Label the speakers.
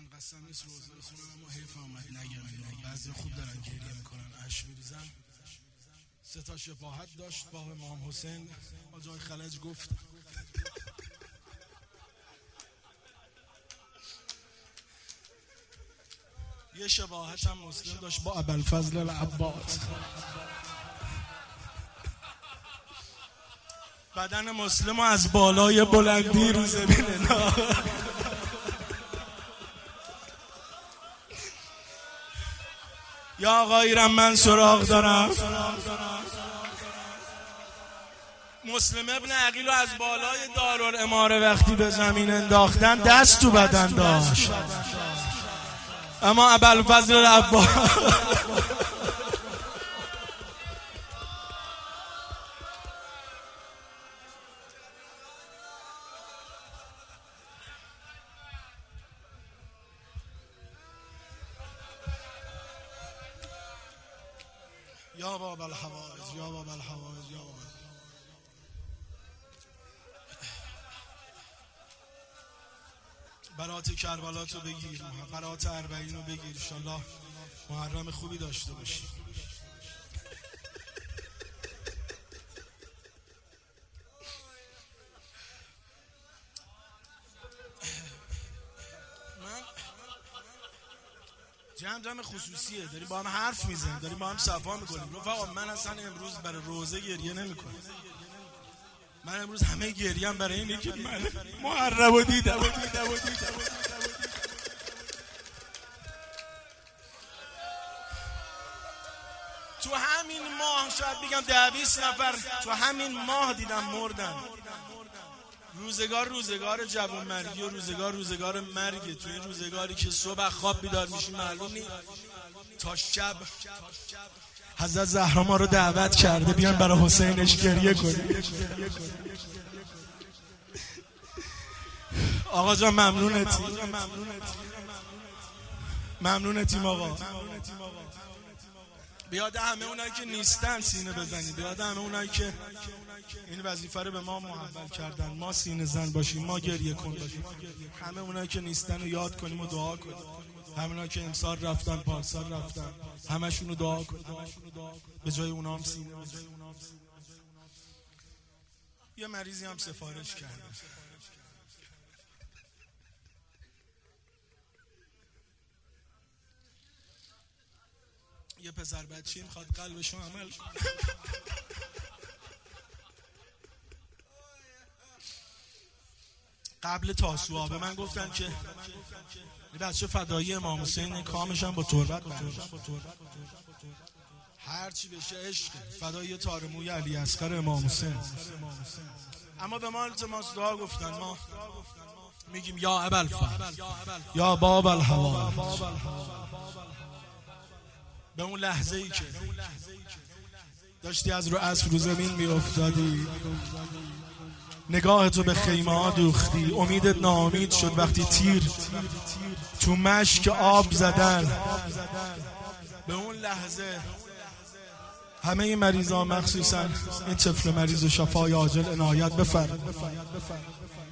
Speaker 1: من قسم نیست روزه بخونم اما حیف آمد نگم. بعضی خوب دارن گریه میکنن اشک میریزن. 3 تا شباهت داشت با امام حسین. آجای خلج گفت یه شباهت هم مسلم داشت با ابوالفضل العباس. بدن مسلم از بالای بلندی رو زمین یا آقایرم من سراغ دارم. مسلم ابن عقیل رو از بالای دارالاماره وقتی به زمین انداختن دست تو بدن داشت، اما ابوالفضل العباس یا باب الحوائج یا باب الحوائج یا باب. برات کربلاتو بگیر، برات اربعینو بگیر، انشالله محرم خوبی داشته باشی. جمع خصوصیه، داریم با هم حرف میزنیم، داریم با هم صفا میکنیم. رفقا من اصلا امروز برای روزه گریه نمیکنم. من امروز همه گریم برای اینه که من محرم رو دیدم. تو همین ماه شاید بگم 10-20 نفر تو همین ماه دیدم مردن. روزگار جوانمرگی و روزگار مرگه. تو این روزگاری که صبح خواب بیدار میشی معلوم نیست تا شب حضرت زهرا ما رو دعوت کرده بیان برای حسینش گریه کنیم. آقا جان ممنونتیم آقا. بیاد همه اونایی که نیستن سینه بزنید، بیاد همه اونایی که این وظیفه رو به ما محول کردن ما سینه زن باشیم، ما گریه کن باشیم. همه اونایی که نیستن رو یاد کنیم و دعا کنیم. همه اونایی که امسال رفتن پارسال رفتن همشون رو دعا کنیم، به جای اونا هم سینه بزنیم. یه مریضی هم سفارش کرده، یه پسر بچه‌ای میخواد قلبشو عمل کنه. قبل تاسوعا به من گفتن که یه بچه فدایی امام حسین کامش هم با تربت برداشت. هرچی بشه عشق فدایی تار موی علی اصغر امام حسین. اما به ما التماس دعا گفتن، ما میگیم یا ابوالفضل یا باب الحوائج. به اون لحظه ای که داشتی از رو اسب رو زمین می افتادی، نگاه تو به خیمه ها دوختی، امیدت ناامید شد وقتی تیر تو مشک آب زدن. به اون لحظه همه این مریضا مخصوصا این طفل مریض و شفای عاجل عنایت بفرمایید.